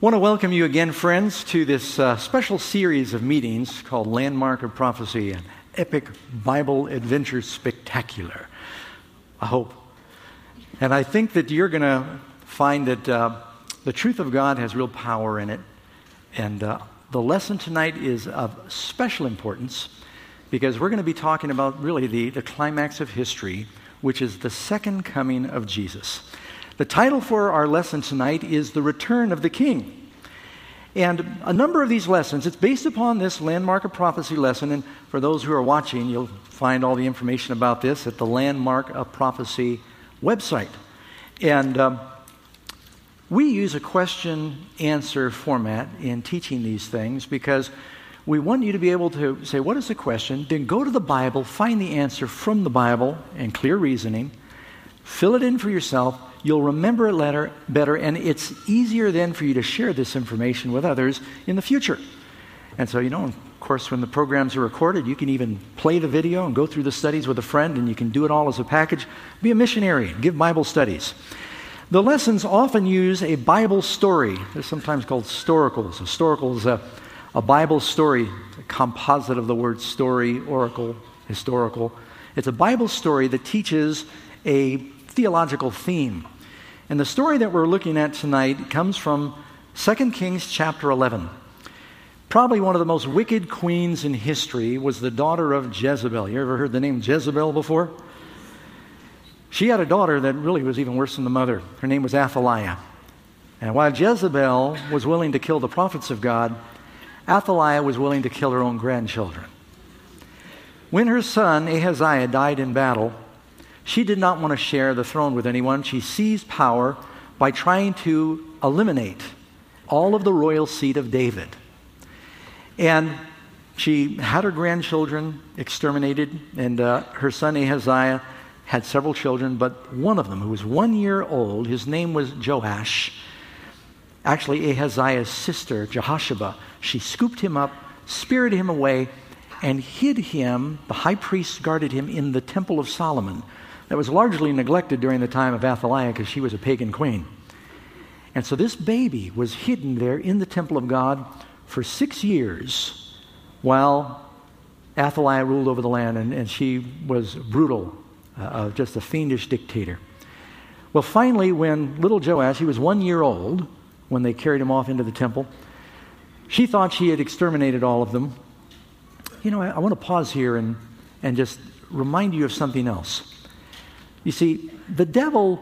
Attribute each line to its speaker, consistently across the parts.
Speaker 1: I want to welcome you again, friends, to this special series of meetings called Landmark of Prophecy, an epic Bible adventure spectacular, I hope. And I think that you're going to find that the truth of God has real power in it. And the lesson tonight is of special importance because we're going to be talking about really the climax of history, which is the second coming of Jesus. The title for our lesson tonight is The Return of the King. And a number of these lessons, it's based upon this Landmark of Prophecy lesson. And for those who are watching, you'll find all the information about this at the Landmark of Prophecy website. And we use a question-answer format in teaching these things because we want you to be able to say, what is the question? Then go to the Bible, find the answer from the Bible and clear reasoning, fill it in for yourself. You'll remember it better, and it's easier then for you to share this information with others in the future. And so, of course, when the programs are recorded, you can even play the video and go through the studies with a friend, and you can do it all as a package. Be a missionary, give Bible studies. The lessons often use a Bible story. They're sometimes called storacles. A storacle is a Bible story, a composite of the word story, oracle, historical. It's a Bible story that teaches a theological theme. And the story that we're looking at tonight comes from 2 Kings chapter 11. Probably one of the most wicked queens in history was the daughter of Jezebel. You ever heard the name Jezebel before? She had a daughter that really was even worse than the mother. Her name was Athaliah. And while Jezebel was willing to kill the prophets of God, Athaliah was willing to kill her own grandchildren. When her son Ahaziah died in battle, she did not want to share the throne with anyone. She seized power by trying to eliminate all of the royal seed of David. And she had her grandchildren exterminated, and her son Ahaziah had several children, but one of them, who was 1 year old, his name was Joash. Actually, Ahaziah's sister, Jehosheba, she scooped him up, spirited him away, and hid him. The high priest guarded him in the Temple of Solomon. That was largely neglected during the time of Athaliah because she was a pagan queen. And so this baby was hidden there in the temple of God for 6 years while Athaliah ruled over the land, and she was brutal, just a fiendish dictator. Well, finally, when little Joash, he was 1 year old when they carried him off into the temple, she thought she had exterminated all of them. I want to pause here and just remind you of something else. You see, the devil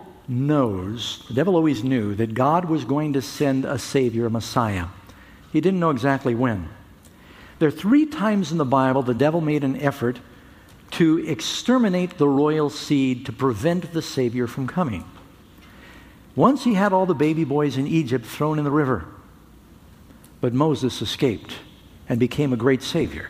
Speaker 1: always knew that God was going to send a Savior, a Messiah. He didn't know exactly when. There are 3 times in the Bible the devil made an effort to exterminate the royal seed to prevent the Savior from coming. Once he had all the baby boys in Egypt thrown in the river, but Moses escaped and became a great Savior.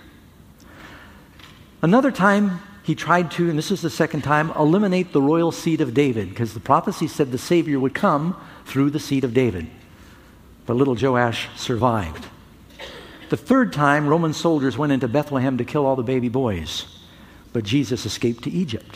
Speaker 1: Another time, he tried to, and this is the second time, eliminate the royal seed of David, because the prophecy said the Savior would come through the seed of David. But little Joash survived. The third time, Roman soldiers went into Bethlehem to kill all the baby boys, but Jesus escaped to Egypt.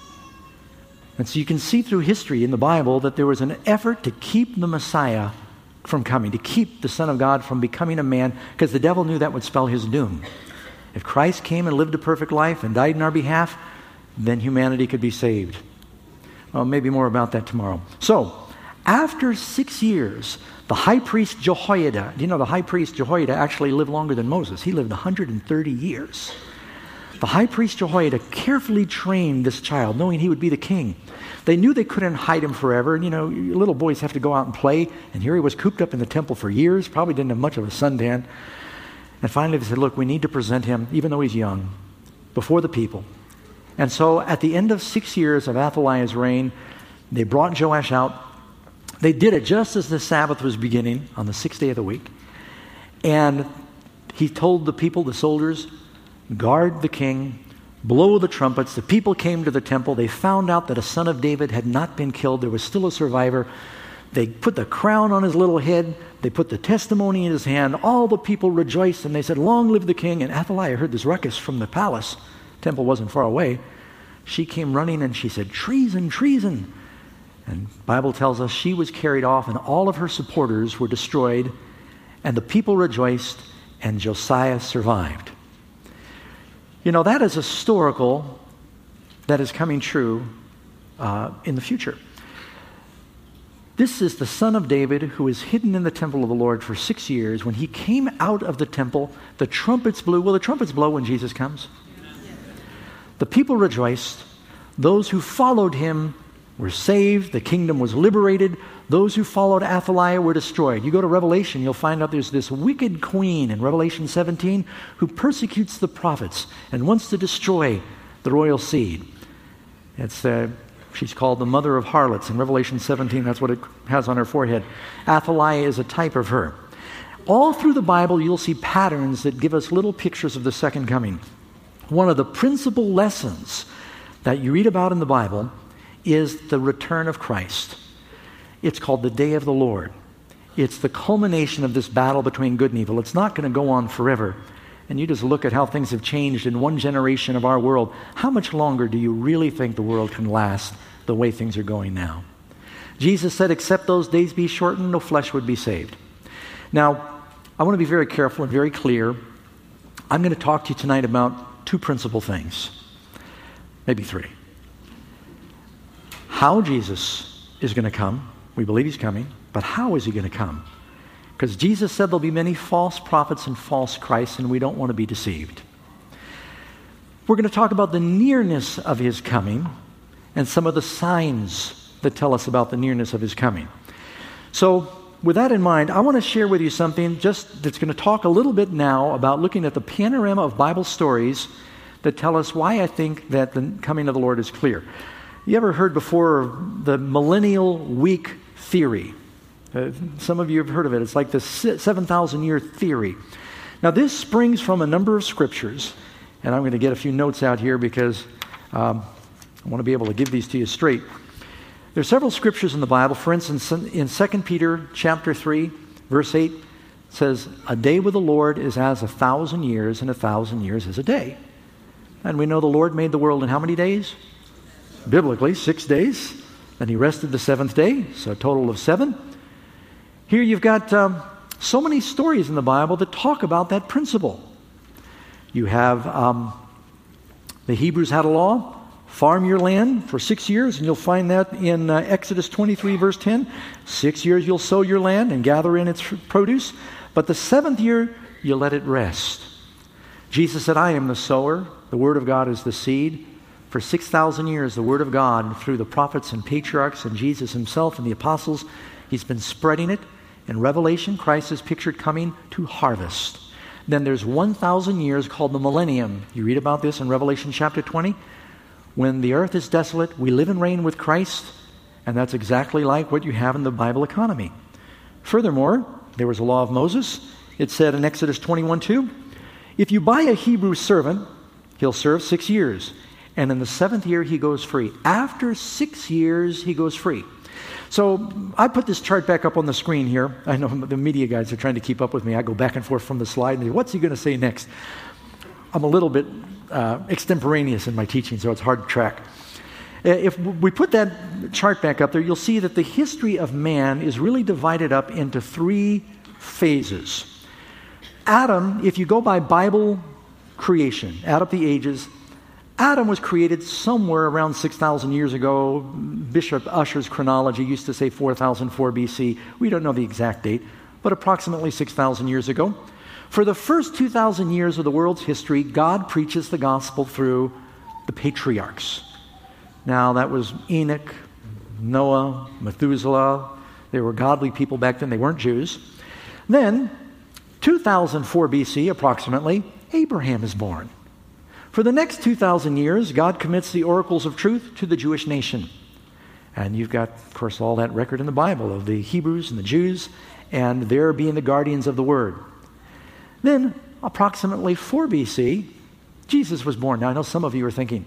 Speaker 1: And so you can see through history in the Bible that there was an effort to keep the Messiah from coming, to keep the Son of God from becoming a man, because the devil knew that would spell his doom. If Christ came and lived a perfect life and died in our behalf, then humanity could be saved. Well, maybe more about that tomorrow. So, after 6 years, the high priest Jehoiada, the high priest Jehoiada actually lived longer than Moses. He lived 130 years. The high priest Jehoiada carefully trained this child, knowing he would be the king. They knew they couldn't hide him forever. Little boys have to go out and play, and here he was cooped up in the temple for years, probably didn't have much of a suntan. And finally they said, look, we need to present him, even though he's young, before the people. And so at the end of 6 years of Athaliah's reign, they brought Joash out. They did it just as the Sabbath was beginning on the 6th day of the week. And he told the people, the soldiers, guard the king, blow the trumpets. The people came to the temple. They found out that a son of David had not been killed. There was still a survivor. They put the crown on his little head. They put the testimony in his hand. All the people rejoiced, and they said, long live the king. And Athaliah heard this ruckus from the palace. The temple wasn't far away. She came running, and she said, treason, treason. And the Bible tells us she was carried off and all of her supporters were destroyed, and the people rejoiced, and Josiah survived. You know, that is historical, that is coming true in the future. This is the son of David who was hidden in the temple of the Lord for 6 years. When he came out of the temple, the trumpets blew. Will the trumpets blow when Jesus comes? The people rejoiced. Those who followed him were saved. The kingdom was liberated. Those who followed Athaliah were destroyed. You go to Revelation, you'll find out there's this wicked queen in Revelation 17 who persecutes the prophets and wants to destroy the royal seed. She's called the mother of harlots. In Revelation 17, that's what it has on her forehead. Athaliah is a type of her. All through the Bible, you'll see patterns that give us little pictures of the second coming. One of the principal lessons that you read about in the Bible is the return of Christ. It's called the day of the Lord. It's the culmination of this battle between good and evil. It's not going to go on forever. And you just look at how things have changed in one generation of our world. How much longer do you really think the world can last the way things are going now? Jesus said, except those days be shortened, no flesh would be saved. Now, I want to be very careful and very clear. I'm going to talk to you tonight about two principal things. Maybe three. How Jesus is going to come. We believe he's coming. But how is he going to come? Because Jesus said there'll be many false prophets and false Christs, and we don't want to be deceived. We're going to talk about the nearness of his coming and some of the signs that tell us about the nearness of his coming. So with that in mind, I want to share with you something just that's going to talk a little bit now about looking at the panorama of Bible stories that tell us why I think that the coming of the Lord is clear. You ever heard before of the millennial week theory? Some of you have heard of it. It's like the 7,000-year theory. Now, this springs from a number of scriptures, and I'm going to get a few notes out here because I want to be able to give these to you straight. There are several scriptures in the Bible. For instance, in 2 Peter chapter 3, verse 8, it says, a day with the Lord is as 1,000 years, and 1,000 years is a day. And we know the Lord made the world in how many days? Biblically, 6 days. Then he rested the seventh day, so a total of 7. Here you've got so many stories in the Bible that talk about that principle. You have the Hebrews had a law, farm your land for 6 years, and you'll find that in Exodus 23, verse 10. 6 years you'll sow your land and gather in its produce, but the 7th year you let it rest. Jesus said, I am the sower, the word of God is the seed. For 6,000 years, the word of God, through the prophets and patriarchs and Jesus himself and the apostles, he's been spreading it. In Revelation, Christ is pictured coming to harvest. Then there's 1,000 years called the millennium. You read about this in Revelation chapter 20. When the earth is desolate, we live and reign with Christ, and that's exactly like what you have in the Bible economy. Furthermore, there was a law of Moses. It said in Exodus 21:2, if you buy a Hebrew servant, he'll serve 6 years, and in the 7th year he goes free. After 6 years, he goes free. So I put this chart back up on the screen here. I know the media guys are trying to keep up with me. I go back and forth from the slide and say, what's he going to say next? I'm a little bit extemporaneous in my teaching, so it's hard to track. If we put that chart back up there, you'll see that the history of man is really divided up into 3 phases. Adam, if you go by Bible creation, add up the ages, Adam was created somewhere around 6,000 years ago. Bishop Ussher's chronology used to say 4004 BC. We don't know the exact date, but approximately 6,000 years ago. For the first 2,000 years of the world's history, God preaches the gospel through the patriarchs. Now, that was Enoch, Noah, Methuselah. They were godly people back then. They weren't Jews. Then, 2004 BC, approximately, Abraham is born. For the next 2,000 years, God commits the oracles of truth to the Jewish nation. And you've got, of course, all that record in the Bible of the Hebrews and the Jews, and their being the guardians of the Word. Then, approximately 4 BC, Jesus was born. Now, I know some of you are thinking,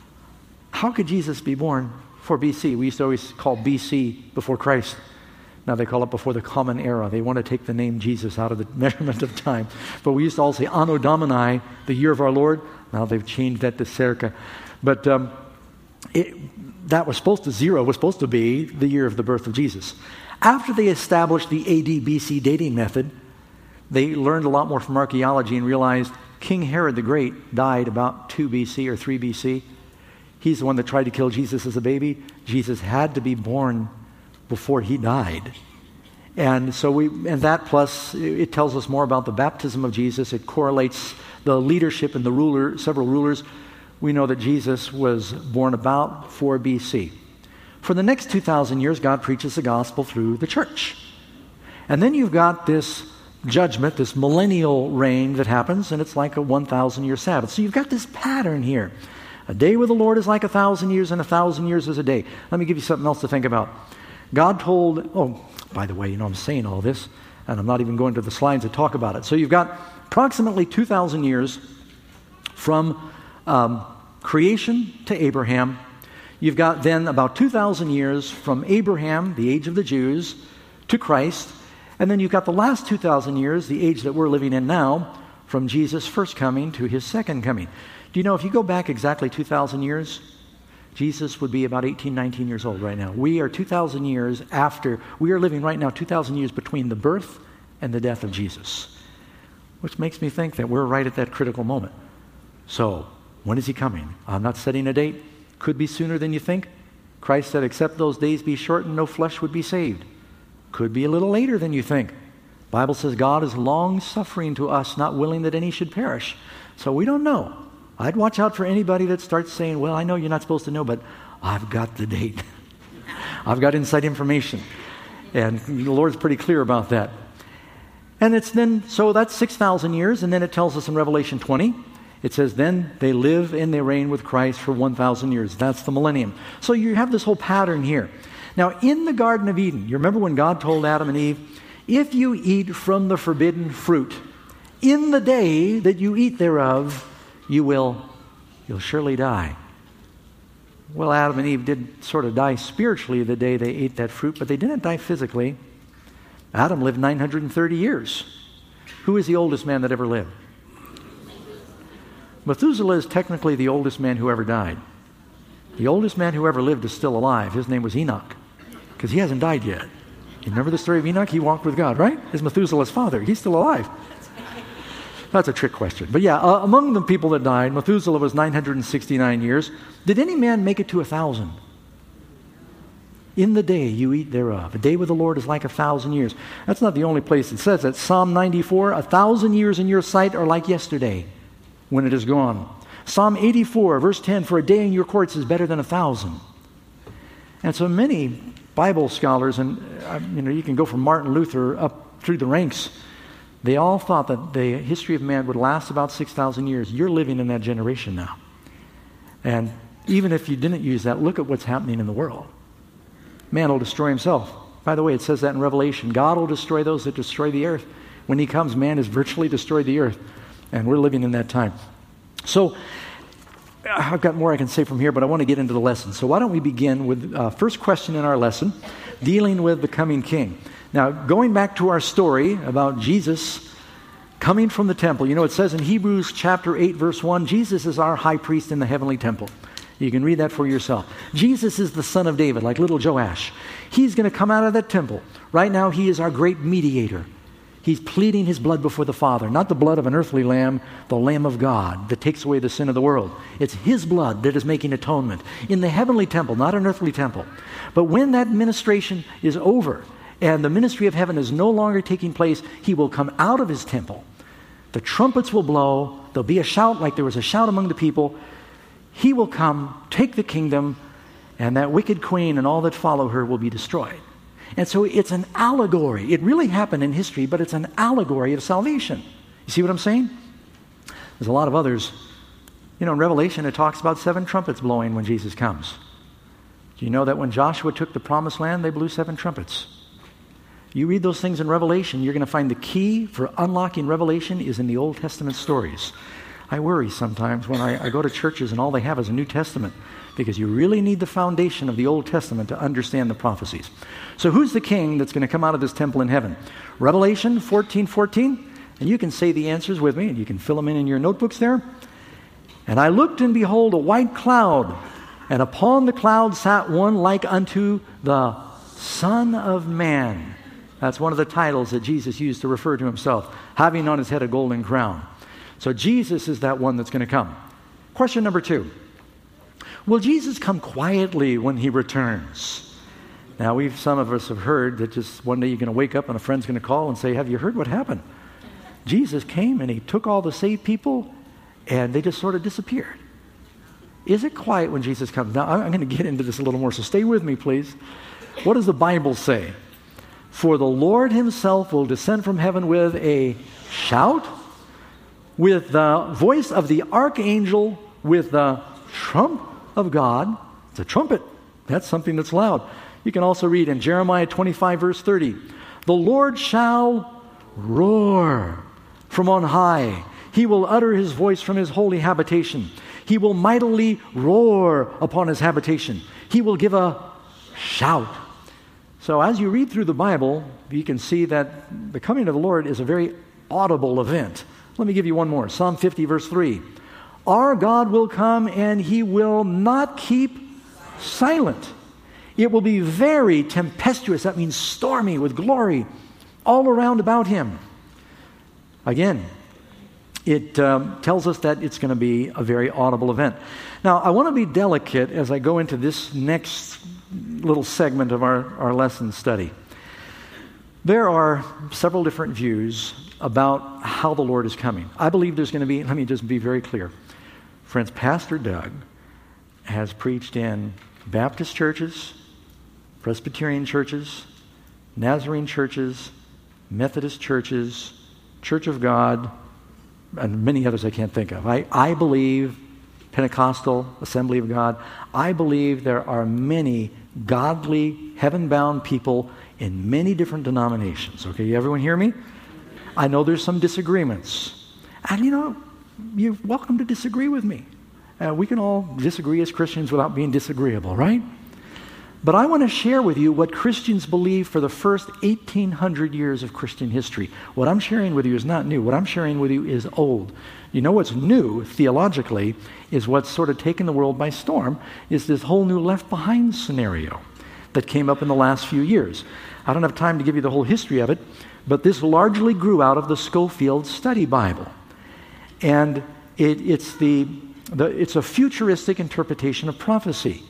Speaker 1: how could Jesus be born 4 BC? We used to always call BC before Christ. Now they call it before the Common Era. They want to take the name Jesus out of the measurement of time. But we used to all say Anno Domini, the year of our Lord. Now they've changed that to Circa. But that was supposed to be the year of the birth of Jesus. After they established the AD BC dating method, they learned a lot more from archaeology and realized King Herod the Great died about 2 BC or 3 BC. He's the one that tried to kill Jesus as a baby. Jesus had to be born before he died. And so that plus it tells us more about the baptism of Jesus. It correlates the leadership and several rulers. We know that Jesus was born about 4 BC. For the next 2,000 years, God preaches the gospel through the church. And then you've got this judgment, this millennial reign that happens, and it's like a 1,000-year Sabbath. So you've got this pattern here. A day with the Lord is like 1,000 years, and 1,000 years is a day. Let me give you something else to think about. God told, by the way, I'm saying all this, and I'm not even going to the slides to talk about it. So you've got approximately 2,000 years from creation to Abraham. You've got then about 2,000 years from Abraham, the age of the Jews, to Christ. And then you've got the last 2,000 years, the age that we're living in now, from Jesus' first coming to his second coming. Do you know, if you go back exactly 2,000 years, Jesus would be about 18, 19 years old right now. We are 2,000 years after, we are living right now 2,000 years between the birth and the death of Jesus, which makes me think that we're right at that critical moment. So, when is he coming? I'm not setting a date. Could be sooner than you think. Christ said, except those days be shortened, no flesh would be saved. Could be a little later than you think. The Bible says God is long-suffering to us, not willing that any should perish. So we don't know. I'd watch out for anybody that starts saying, well, I know you're not supposed to know, but I've got the date. I've got inside information. And the Lord's pretty clear about that. And so that's 6,000 years, and then it tells us in Revelation 20, it says, then they live and they reign with Christ for 1,000 years. That's the millennium. So you have this whole pattern here. Now, in the Garden of Eden, you remember when God told Adam and Eve, if you eat from the forbidden fruit, in the day that you eat thereof, you'll surely die. Well, Adam and Eve did sort of die spiritually the day they ate that fruit, but they didn't die physically. Adam lived 930 years. Who is the oldest man that ever lived? Methuselah is technically the oldest man who ever died. The oldest man who ever lived is still alive. His name was Enoch, because he hasn't died yet. You remember the story of Enoch? He walked with God, right? Is Methuselah's father. He's still alive. That's a trick question. But yeah, among the people that died, Methuselah was 969 years. Did any man make it to 1,000? In the day you eat thereof. A day with the Lord is like 1,000 years. That's not the only place it says that. Psalm 94, 1,000 years in your sight are like yesterday when it is gone. Psalm 84, verse 10, for a day in your courts is better than 1,000. And so many Bible scholars, and you can go from Martin Luther up through the ranks, they all thought that the history of man would last about 6,000 years. You're living in that generation now. And even if you didn't use that, look at what's happening in the world. Man will destroy himself. By the way, it says that in Revelation. God will destroy those that destroy the earth. When he comes, man has virtually destroyed the earth. And we're living in that time. So, I've got more I can say from here, but I want to get into the lesson. So why don't we begin with the first question in our lesson, dealing with the coming king. Now, going back to our story about Jesus coming from the temple, it says in Hebrews chapter 8, verse 1, Jesus is our high priest in the heavenly temple. You can read that for yourself. Jesus is the son of David, like little Joash. He's going to come out of that temple. Right now, he is our great mediator. He's pleading his blood before the Father, not the blood of an earthly lamb, the Lamb of God that takes away the sin of the world. It's his blood that is making atonement in the heavenly temple, not an earthly temple. But when that ministration is over and the ministry of heaven is no longer taking place, he will come out of his temple. The trumpets will blow. There'll be a shout like there was a shout among the people. He will come, take the kingdom, and that wicked queen and all that follow her will be destroyed. And so it's an allegory. It really happened in history, but it's an allegory of salvation. You see what I'm saying? There's a lot of others. In Revelation, it talks about 7 trumpets blowing when Jesus comes. Do you know that when Joshua took the promised land, they blew 7 trumpets? You read those things in Revelation, you're going to find the key for unlocking Revelation is in the Old Testament stories. I worry sometimes when I go to churches and all they have is a New Testament, because you really need the foundation of the Old Testament to understand the prophecies. So who's the king that's going to come out of this temple in heaven? Revelation 14:14, and you can say the answers with me, and you can fill them in your notebooks there. And I looked, and behold, a white cloud, And upon the cloud sat one like unto the Son of Man. That's one of the titles that Jesus used to refer to himself, having on his head a golden crown. So Jesus is that one that's going to come. Question number 2. Will Jesus come quietly when he returns? Now, some of us have heard that just one day you're going to wake up and a friend's going to call and say, have you heard what happened? Jesus came and he took all the saved people and they just sort of disappeared. Is it quiet when Jesus comes? Now, I'm going to get into this a little more, so stay with me, please. What does the Bible say? For the Lord himself will descend from heaven with a shout, with the voice of the archangel, with the trump of God. It's a trumpet. That's something that's loud. You can also read in Jeremiah 25, verse 30, the Lord shall roar from on high. He will utter his voice from his holy habitation. He will mightily roar upon his habitation. He will give a shout. So as you read through the Bible, you can see that the coming of the Lord is a very audible event. Let me give you one more. Psalm 50, verse 3. Our God will come and he will not keep silent. It will be very tempestuous. That means stormy with glory all around about him. Again, it tells us that it's going to be a very audible event. Now, I want to be delicate as I go into this next little segment of our lesson study. There are several different views about how the Lord is coming. I believe there's going to be, let me just be very clear. Friends, Pastor Doug has preached in Baptist churches, Presbyterian churches, Nazarene churches, Methodist churches, Church of God, and many others I can't think of. I believe Pentecostal, Assembly of God. I believe there are many godly, heaven-bound people in many different denominations. Okay, everyone hear me? I know there's some disagreements. And you're welcome to disagree with me. We can all disagree as Christians without being disagreeable, right? But I want to share with you what Christians believe for the first 1,800 years of Christian history. What I'm sharing with you is not new. What I'm sharing with you is old. You know what's new, theologically, is what's sort of taken the world by storm, is this whole new Left Behind scenario that came up in the last few years. I don't have time to give you the whole history of it, but this largely grew out of the Scofield Study Bible. And it's a futuristic interpretation of prophecy.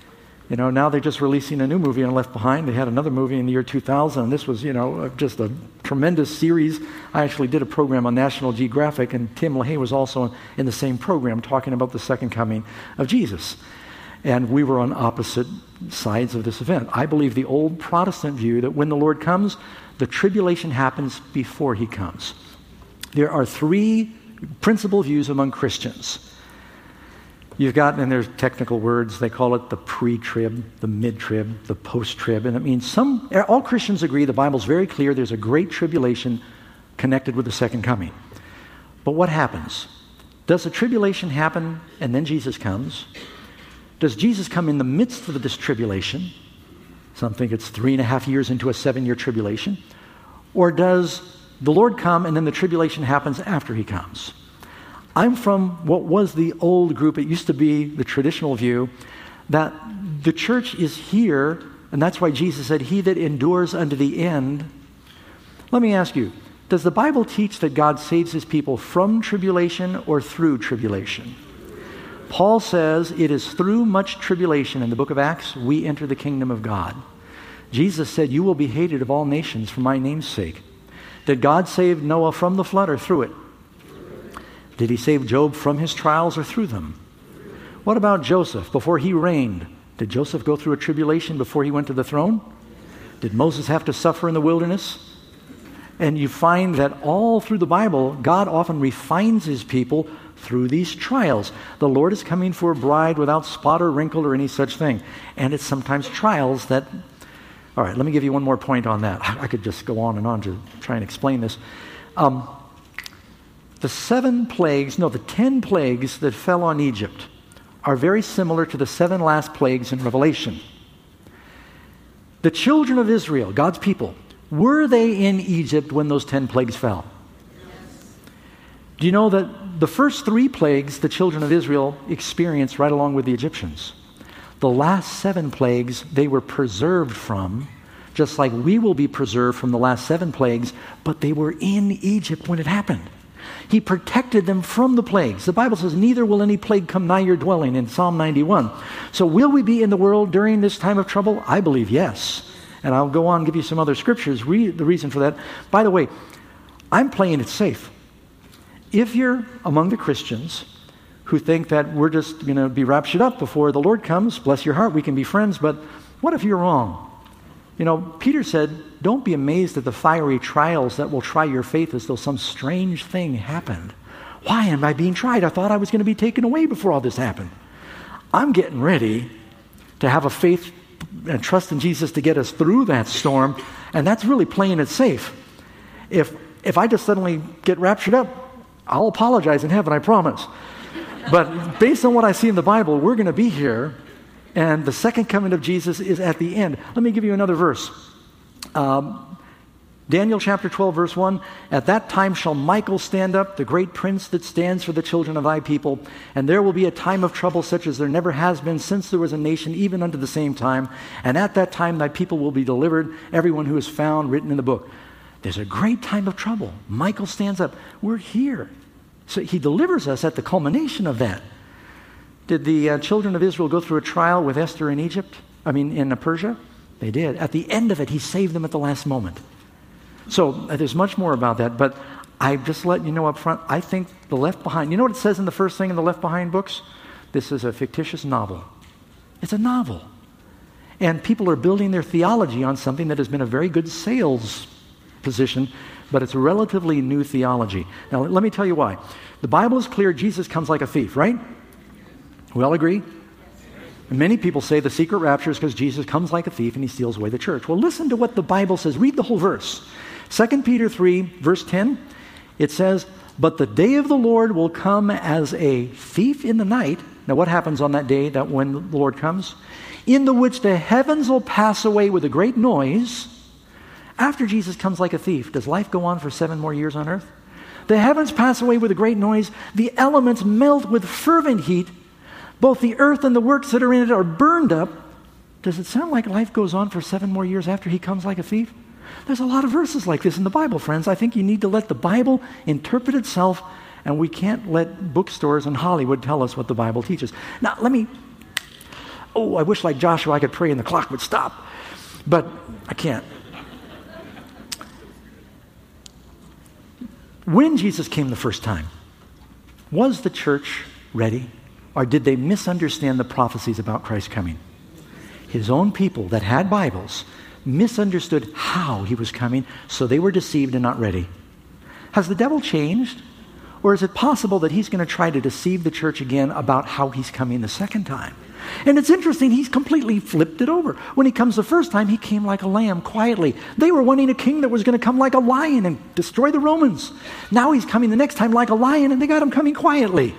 Speaker 1: Now they're just releasing a new movie on Left Behind. They had another movie in the year 2000, and this was, just a tremendous series. I actually did a program on National Geographic, and Tim LaHaye was also in the same program talking about the second coming of Jesus. And we were on opposite sides of this event. I believe the old Protestant view that when the Lord comes, the tribulation happens before he comes. There are 3 principal views among Christians. You've got, and there's technical words, they call it the pre-trib, the mid-trib, the post-trib, and it means all Christians agree, the Bible's very clear, there's a great tribulation connected with the second coming. But what happens? Does the tribulation happen and then Jesus comes? Does Jesus come in the midst of this tribulation? Some think it's 3.5 years into a 7-year tribulation. Or does the Lord come and then the tribulation happens after he comes? I'm from what was the old group. It used to be the traditional view that the church is here, and that's why Jesus said, he that endures unto the end. Let me ask you, does the Bible teach that God saves his people from tribulation or through tribulation? Paul says it is through much tribulation in the book of Acts we enter the kingdom of God. Jesus said, you will be hated of all nations for my name's sake. Did God save Noah from the flood or through it? Did he save Job from his trials or through them? What about Joseph before he reigned? Did Joseph go through a tribulation before he went to the throne? Did Moses have to suffer in the wilderness? And you find that all through the Bible, God often refines his people through these trials. The Lord is coming for a bride without spot or wrinkle or any such thing. And it's sometimes trials that... All right, let me give you one more point on that. I could just go on and on to try and explain this. The 10 plagues that fell on Egypt are very similar to the 7 last plagues in Revelation. The children of Israel, God's people, were they in Egypt when those 10 plagues fell? Yes. Do you know that the first 3 plagues the children of Israel experienced right along with the Egyptians? The last 7 plagues they were preserved from, just like we will be preserved from the last 7 plagues, but they were in Egypt when it happened. He protected them from the plagues. The Bible says, neither will any plague come nigh your dwelling in Psalm 91. So will we be in the world during this time of trouble? I believe yes. And I'll go on and give you some other scriptures, the reason for that. By the way, I'm playing it safe. If you're among the Christians who think that we're just going to be raptured up before the Lord comes, bless your heart, we can be friends, but what if you're wrong? Peter said, don't be amazed at the fiery trials that will try your faith as though some strange thing happened. Why am I being tried? I thought I was going to be taken away before all this happened. I'm getting ready to have a faith and trust in Jesus to get us through that storm, and that's really playing it safe. If I just suddenly get raptured up, I'll apologize in heaven, I promise. But based on what I see in the Bible, we're going to be here, and the second coming of Jesus is at the end. Let me give you another verse. Daniel chapter 12, verse 1, at that time shall Michael stand up, the great prince that stands for the children of thy people, and there will be a time of trouble such as there never has been since there was a nation, even unto the same time. And at that time thy people will be delivered, everyone who is found written in the book. There's a great time of trouble. Michael stands up. We're here. So he delivers us at the culmination of that. Did the children of Israel go through a trial with Esther in in Persia? They did. At the end of it, he saved them at the last moment. So there's much more about that, but I just let you know up front, I think the Left Behind, you know what it says in the first thing in the Left Behind books? This is a fictitious novel. It's a novel. And people are building their theology on something that has been a very good sales position, but it's a relatively new theology. Now, let me tell you why. The Bible is clear, Jesus comes like a thief, right? We all agree? And many people say the secret rapture is because Jesus comes like a thief and he steals away the church. Well, listen to what the Bible says. Read the whole verse. 2 Peter 3, verse 10, it says, but the day of the Lord will come as a thief in the night. Now, what happens on that day, that when the Lord comes? In the which the heavens will pass away with a great noise. After Jesus comes like a thief, does life go on for 7 more years on earth? The heavens pass away with a great noise. The elements melt with fervent heat. Both the earth and the works that are in it are burned up. Does it sound like life goes on for 7 more years after he comes like a thief? There's a lot of verses like this in the Bible, friends. I think you need to let the Bible interpret itself, and we can't let bookstores and Hollywood tell us what the Bible teaches. Now, I wish like Joshua I could pray and the clock would stop, but I can't. When Jesus came the first time, was the church ready? Or did they misunderstand the prophecies about Christ coming? His own people that had Bibles misunderstood how he was coming, so they were deceived and not ready. Has the devil changed? Or is it possible that he's going to try to deceive the church again about how he's coming the second time? And it's interesting, he's completely flipped it over. When he comes the first time, he came like a lamb, quietly. They were wanting a king that was going to come like a lion and destroy the Romans. Now he's coming the next time like a lion, and they got him coming quietly.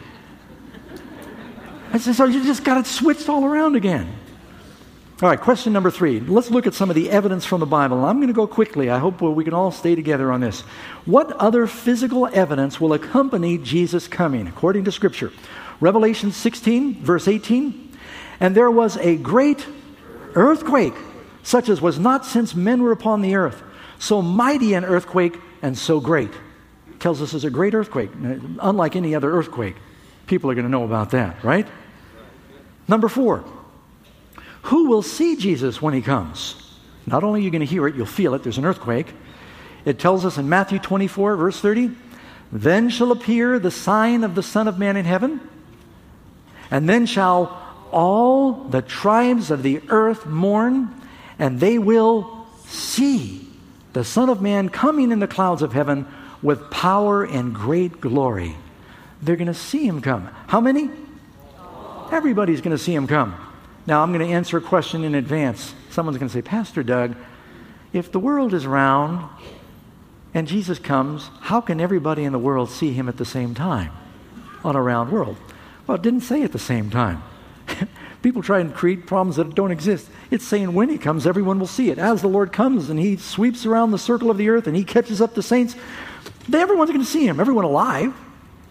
Speaker 1: So you just got it switched all around again. All right, question number 3. Let's look at some of the evidence from the Bible. I'm going to go quickly. I hope we can all stay together on this. What other physical evidence will accompany Jesus' coming, according to Scripture? Revelation 16, verse 18. And there was a great earthquake, such as was not since men were upon the earth. So mighty an earthquake and so great. It tells us it's a great earthquake, unlike any other earthquake. People are going to know about that, right? Number 4. Who will see Jesus when he comes? Not only are you going to hear it, you'll feel it. There's an earthquake. It tells us in Matthew 24, verse 30, then shall appear the sign of the Son of Man in heaven, and then shall all the tribes of the earth mourn, and they will see the Son of Man coming in the clouds of heaven with power and great glory. They're going to see him come. How many? Everybody's going to see him come. Now, I'm going to answer a question in advance. Someone's going to say, Pastor Doug, if the world is round and Jesus comes, how can everybody in the world see him at the same time on a round world? Well, it didn't say at the same time. People try and create problems that don't exist. It's saying when he comes, everyone will see it. As the Lord comes and he sweeps around the circle of the earth and he catches up the saints, everyone's going to see him, everyone alive.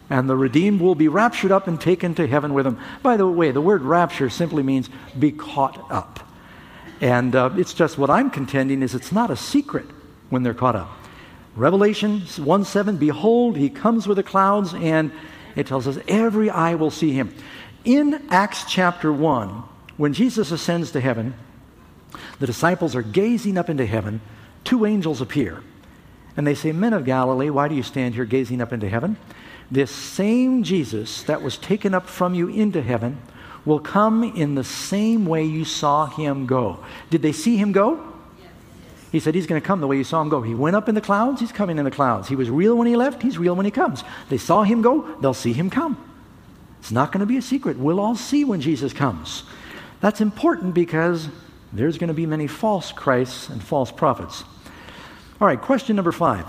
Speaker 1: And the redeemed will be raptured up and taken to heaven with him. By the way, the word rapture simply means be caught up. And it's just what I'm contending is it's not a secret when they're caught up. Revelation 1:7, behold, he comes with the clouds, and it tells us every eye will see him. In Acts chapter 1, when Jesus ascends to heaven, the disciples are gazing up into heaven. Two angels appear. And they say, men of Galilee, why do you stand here gazing up into heaven? This same Jesus that was taken up from you into heaven will come in the same way you saw him go. Did they see him go? Yes. He said he's going to come the way you saw him go. He went up in the clouds, he's coming in the clouds. He was real when he left, he's real when he comes. They saw him go, they'll see him come. It's not going to be a secret. We'll all see when Jesus comes. That's important because there's going to be many false Christs and false prophets. All right, question number 5.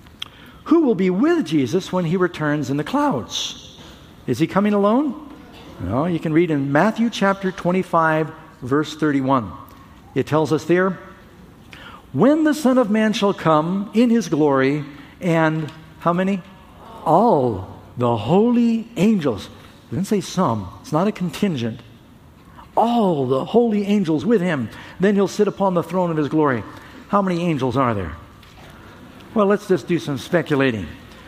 Speaker 1: Who will be with Jesus when he returns in the clouds? Is he coming alone? No, you can read in Matthew chapter 25, verse 31. It tells us there, when the Son of Man shall come in his glory, and how many? All the holy angels. It doesn't say some. It's not a contingent. All the holy angels with him. Then he'll sit upon the throne of his glory. How many angels are there? Well, let's just do some speculating.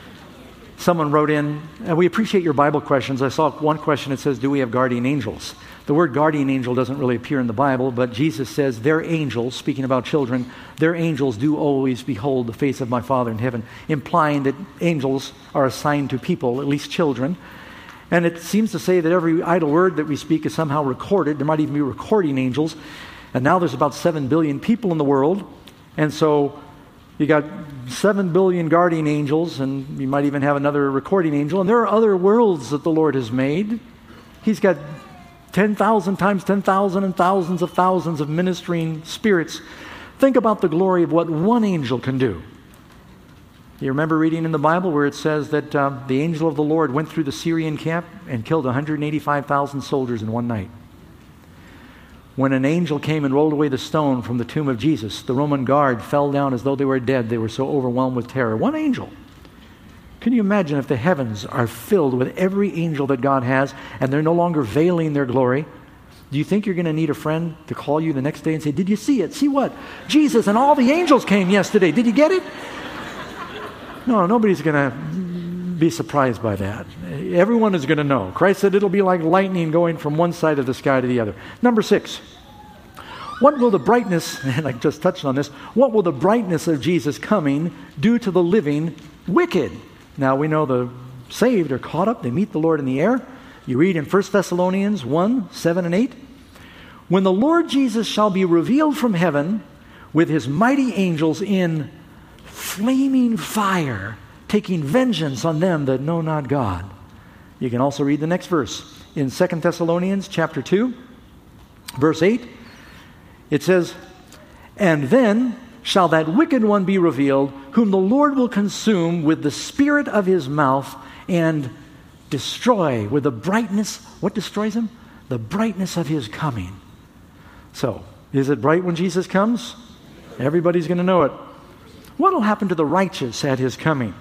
Speaker 1: Someone wrote in, and we appreciate your Bible questions. I saw one question that says, do we have guardian angels? The word guardian angel doesn't really appear in the Bible, but Jesus says their angels, speaking about children, their angels do always behold the face of my Father in heaven, implying that angels are assigned to people, at least children. And it seems to say that every idle word that we speak is somehow recorded. There might even be recording angels. And now there's about 7 billion people in the world. And so you got 7 billion guardian angels, and you might even have another recording angel. And there are other worlds that the Lord has made. He's got 10,000 times 10,000 and thousands of ministering spirits. Think about the glory of what one angel can do. You remember reading in the Bible where it says that the angel of the Lord went through the Syrian camp and killed 185,000 soldiers in one night. When an angel came and rolled away the stone from the tomb of Jesus, the Roman guard fell down as though they were dead. They were so overwhelmed with terror. One angel. Can you imagine if the heavens are filled with every angel that God has and they're no longer veiling their glory? Do you think you're going to need a friend to call you the next day and say, did you see it? See what? Jesus and all the angels came yesterday. Did you get it? No, nobody's going to be surprised by that. Everyone is going to know. Christ said it'll be like lightning going from one side of the sky to the other. Number 6. What will the brightness, and I just touched on this, what will the brightness of Jesus coming do to the living wicked? Now we know the saved are caught up. They meet the Lord in the air. You read in 1 Thessalonians 1, 7 and 8. When the Lord Jesus shall be revealed from heaven with his mighty angels in flaming fire, taking vengeance on them that know not God. You can also read the next verse. In 2 Thessalonians chapter 2, verse 8, it says, and then shall that wicked one be revealed, whom the Lord will consume with the spirit of his mouth and destroy with the brightness. What destroys him? The brightness of his coming. So, is it bright when Jesus comes? Everybody's going to know it. What will happen to the righteous at his coming?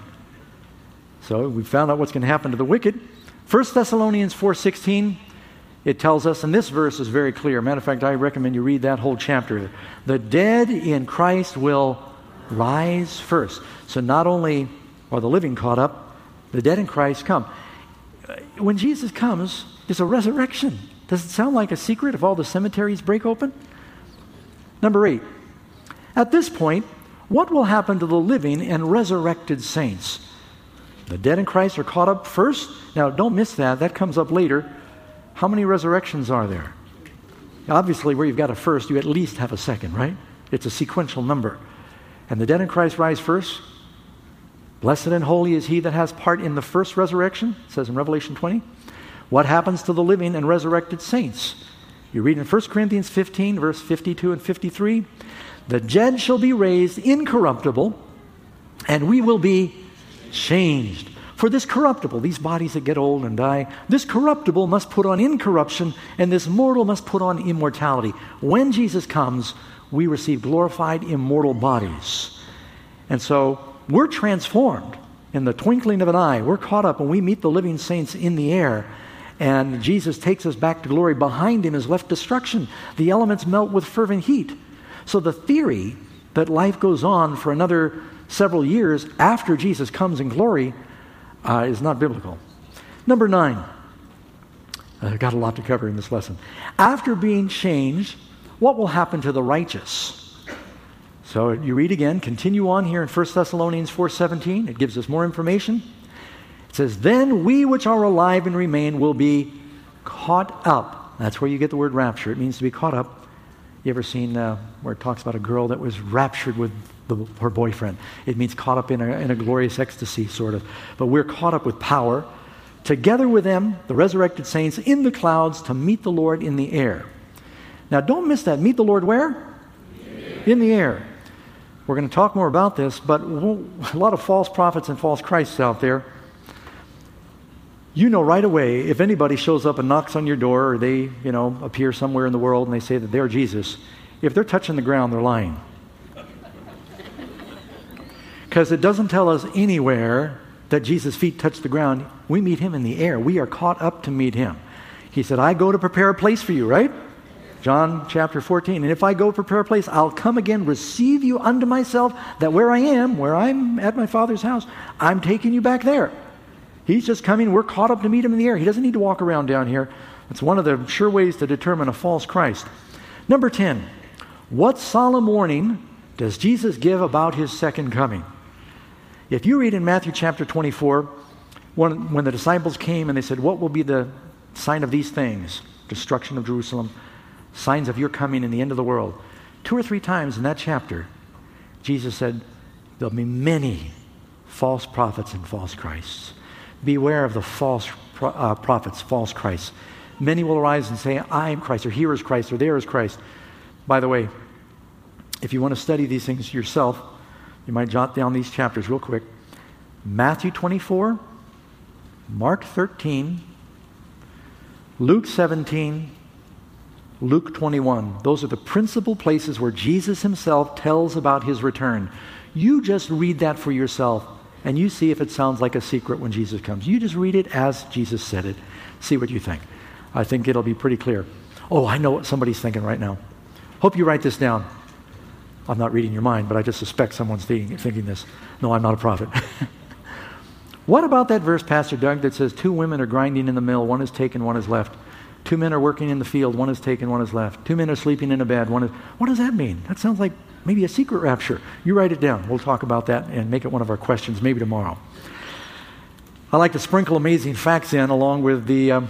Speaker 1: So we found out what's going to happen to the wicked. 1 Thessalonians 4:16, it tells us, and this verse is very clear. Matter of fact, I recommend you read that whole chapter. The dead in Christ will rise first. So not only are the living caught up, the dead in Christ come. When Jesus comes, there's a resurrection. Does it sound like a secret if all the cemeteries break open? Number 8. At this point, what will happen to the living and resurrected saints? The dead in Christ are caught up first. Now, don't miss that. That comes up later. How many resurrections are there? Obviously, where you've got a first, you at least have a second, right? It's a sequential number. And the dead in Christ rise first. Blessed and holy is he that has part in the first resurrection, it says in Revelation 20. What happens to the living and resurrected saints? You read in 1 Corinthians 15, verse 52 and 53. The dead shall be raised incorruptible, and we will be changed. For this corruptible, these bodies that get old and die, this corruptible must put on incorruption, and this mortal must put on immortality. When Jesus comes, we receive glorified immortal bodies. And so we're transformed. in the twinkling of an eye. We're caught up when we meet the living saints in the air. And Jesus takes us back to glory. Behind him is left destruction. The elements melt with fervent heat. So the theory that life goes on for another several years after Jesus comes in glory is not biblical. Number 9. I've got a lot to cover in this lesson. After being changed, what will happen to the righteous? So you read again, continue on here in 1 Thessalonians 4:17. It gives us more information. It says, then we which are alive and remain will be caught up. That's where you get the word rapture. It means to be caught up. You ever seen where it talks about a girl that was raptured with her boyfriend? It means caught up in a glorious ecstasy, sort of. But we're caught up with power, together with them, the resurrected saints, in the clouds to meet the Lord in the air. Now don't miss that. Meet the Lord where? In the air. We're going to talk more about this, but a lot of false prophets and false Christs out there. You know right away if anybody shows up and knocks on your door, or they, appear somewhere in the world and they say that they're Jesus, if they're touching the ground, they're lying. Because it doesn't tell us anywhere that Jesus' feet touch the ground. We meet him in the air. We are caught up to meet him. He said, I go to prepare a place for you, right? John chapter 14. And if I go prepare a place, I'll come again, receive you unto myself, that where I am, where I'm at my Father's house, I'm taking you back there. He's just coming. We're caught up to meet him in the air. He doesn't need to walk around down here. It's one of the sure ways to determine a false Christ. Number 10. What solemn warning does Jesus give about his second coming? If you read in Matthew chapter 24, when the disciples came and they said, what will be the sign of these things? Destruction of Jerusalem, signs of your coming and the end of the world. 2 or 3 times in that chapter, Jesus said, there'll be many false prophets and false Christs. Beware of the false prophets, false Christs. Many will arise and say, I am Christ, or here is Christ, or there is Christ. By the way, if you want to study these things yourself, you might jot down these chapters real quick. Matthew 24, Mark 13, Luke 17, Luke 21. Those are the principal places where Jesus himself tells about his return. You just read that for yourself, and you see if it sounds like a secret when Jesus comes. You just read it as Jesus said it. See what you think. I think it'll be pretty clear. Oh, I know what somebody's thinking right now. Hope you write this down. I'm not reading your mind, but I just suspect someone's thinking this. No, I'm not a prophet. What about that verse, Pastor Doug, that says 2 women are grinding in the mill, one is taken, one is left. 2 men are working in the field, one is taken, one is left. 2 men are sleeping in a bed, one is... What does that mean? That sounds like maybe a secret rapture. You write it down. We'll talk about that and make it one of our questions maybe tomorrow. I like to sprinkle amazing facts in along with the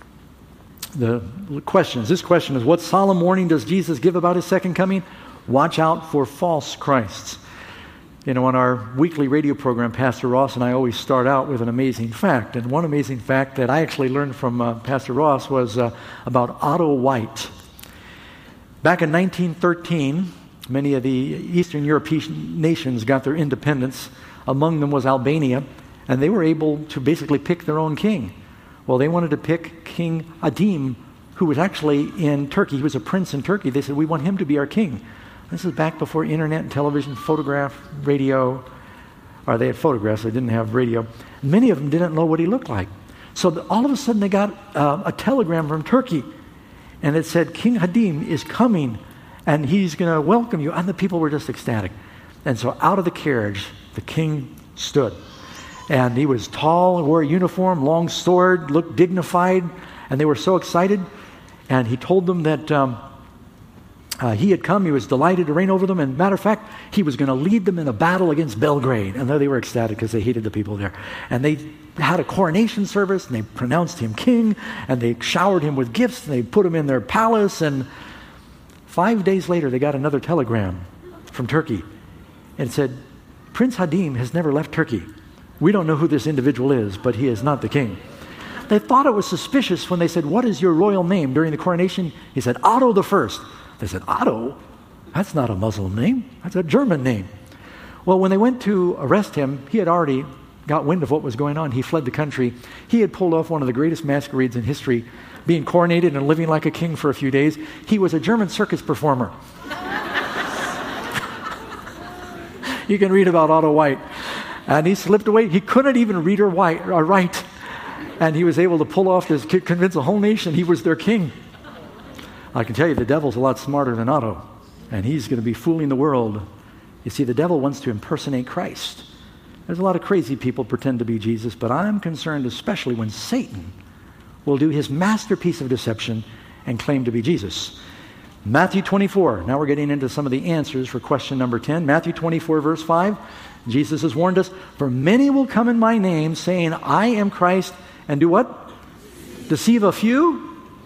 Speaker 1: questions. This question is, what solemn warning does Jesus give about his second coming? Watch out for false Christs. On our weekly radio program, Pastor Ross and I always start out with an amazing fact. And one amazing fact that I actually learned from Pastor Ross was about Otto White. Back in 1913, many of the Eastern European nations got their independence. Among them was Albania, and they were able to basically pick their own king. Well, they wanted to pick King Adim, who was actually in Turkey. He was a prince in Turkey. They said, we want him to be our king. This is back before internet and television, photograph, radio. Or they had photographs, they didn't have radio. Many of them didn't know what he looked like. So all of a sudden they got a telegram from Turkey. And it said, King Hadim is coming and he's going to welcome you. And the people were just ecstatic. And so out of the carriage, the king stood. And he was tall, wore a uniform, long sword, looked dignified. And they were so excited. And he told them that he had come, he was delighted to reign over them, and matter of fact, he was going to lead them in a battle against Belgrade. And they were ecstatic because they hated the people there. And they had a coronation service, and they pronounced him king, and they showered him with gifts, and they put him in their palace, and 5 days later, they got another telegram from Turkey. And it said, Prince Hadim has never left Turkey. We don't know who this individual is, but he is not the king. They thought it was suspicious when they said, what is your royal name during the coronation? He said, Otto the First. They said, Otto? That's not a Muslim name. That's a German name. Well, when they went to arrest him, he had already got wind of what was going on. He fled the country. He had pulled off one of the greatest masquerades in history, being coronated and living like a king for a few days. He was a German circus performer. You can read about Otto White. And he slipped away. He couldn't even read or write. And he was able to pull off this, convince the whole nation he was their king. I can tell you the devil's a lot smarter than Otto. And he's going to be fooling the world. You see, the devil wants to impersonate Christ. There's a lot of crazy people pretend to be Jesus, but I'm concerned especially when Satan will do his masterpiece of deception and claim to be Jesus. Matthew 24. Now we're getting into some of the answers for question number 10. Matthew 24, verse 5. Jesus has warned us, "For many will come in my name, saying, I am Christ," and do what? Deceive a few?